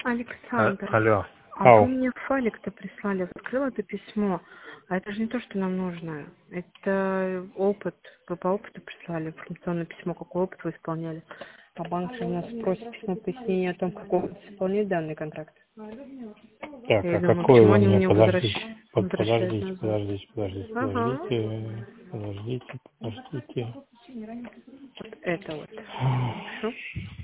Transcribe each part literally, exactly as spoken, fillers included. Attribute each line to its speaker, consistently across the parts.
Speaker 1: А-
Speaker 2: Александр,
Speaker 1: алло.
Speaker 2: а вы
Speaker 1: Ау.
Speaker 2: мне файлик-то прислали, я открыла это письмо, а это же не то, что нам нужно. Это опыт, вы по опыту прислали информационное письмо, какой опыт вы исполняли. А банк же у нас просит письмо пояснение о том, какой опыт исполняет данный контракт.
Speaker 1: Так,
Speaker 2: Я
Speaker 1: а
Speaker 2: думаю,
Speaker 1: какой
Speaker 2: почему
Speaker 1: вы
Speaker 2: они
Speaker 1: мне,
Speaker 2: мне возвращ...
Speaker 1: подождите, под-
Speaker 2: возвращают
Speaker 1: подождите,
Speaker 2: назад.
Speaker 1: подождите, подождите,
Speaker 2: Ага,
Speaker 1: подождите, подождите, подождите.
Speaker 2: вот это вот. Хорошо?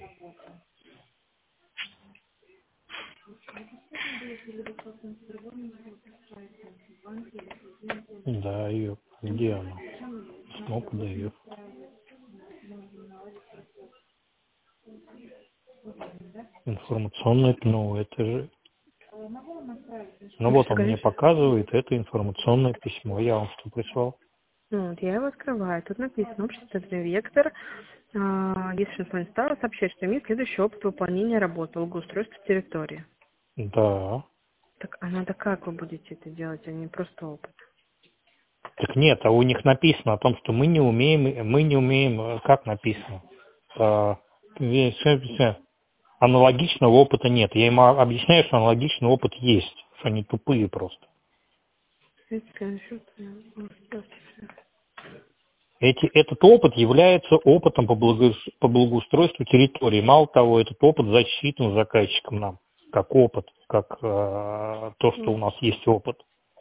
Speaker 1: Да, ее, где она? Письмо подает. Информационное, ну, это же, ну
Speaker 2: Вы
Speaker 1: вот
Speaker 2: что
Speaker 1: он мне
Speaker 2: говорите?
Speaker 1: показывает, это информационное письмо. Я вам что прислал?
Speaker 2: Ну, вот я его открываю. Тут написано, общество «Вектор». А, если он стало сообщать, что имеет следующий опыт выполнения работы, благоустройства территории.
Speaker 1: Да.
Speaker 2: Так, а надо как вы будете это делать, а не просто опыт?
Speaker 1: Так нет, а у них написано о том, что мы не умеем, мы не умеем, э, как написано? А, весь- все- Аналогичного опыта нет. Я им а- объясняю, что аналогичный опыт есть, что они тупые просто. Эти, этот опыт является опытом по, благо, по благоустройству территории. Мало того, этот опыт засчитан заказчиком нам, как опыт, как э, то, что у нас есть опыт.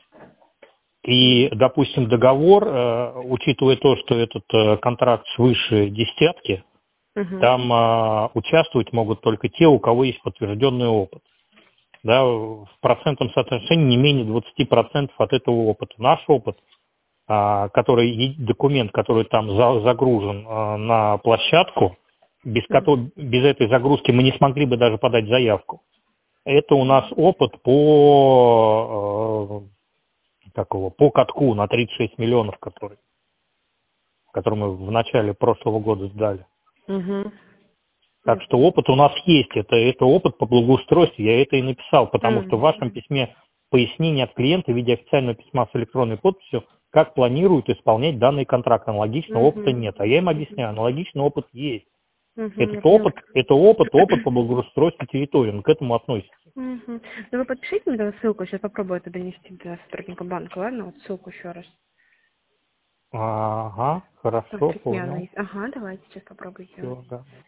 Speaker 1: И, допустим, договор, э, учитывая то, что этот э, контракт свыше десятки,
Speaker 2: Угу.
Speaker 1: там э, участвовать могут только те, у кого есть подтвержденный опыт. Да, в процентном соотношении не менее двадцать процентов от этого опыта. Наш опыт, а, который, и документ, который там за- загружен а, на площадку, без, которой, без этой загрузки мы не смогли бы даже подать заявку. Это у нас опыт по, э, как его, по катку на тридцать шесть миллионов, который, который мы в начале прошлого года сдали.
Speaker 2: Угу.
Speaker 1: Так что опыт у нас есть, это, это опыт по благоустройству, я это и написал, потому что в вашем
Speaker 2: Угу.
Speaker 1: письме пояснение от клиента в виде официального письма с электронной подписью, как планируют исполнять данный контракт. Аналогичного опыта
Speaker 2: Угу.
Speaker 1: нет. А я им объясняю, аналогичный опыт есть.
Speaker 2: Угу.
Speaker 1: Этот
Speaker 2: Я поняла.
Speaker 1: опыт, это опыт, опыт по благоустройству территории, он к этому относится.
Speaker 2: Угу. Ну вы подпишите мне тогда ссылку, сейчас попробую это донести до сотрудника банка, ладно? Вот ссылку еще раз.
Speaker 1: Ага,
Speaker 2: Там
Speaker 1: хорошо,
Speaker 2: письменно
Speaker 1: понял.
Speaker 2: есть. Ага, давайте сейчас попробую сделать.
Speaker 1: Все, да.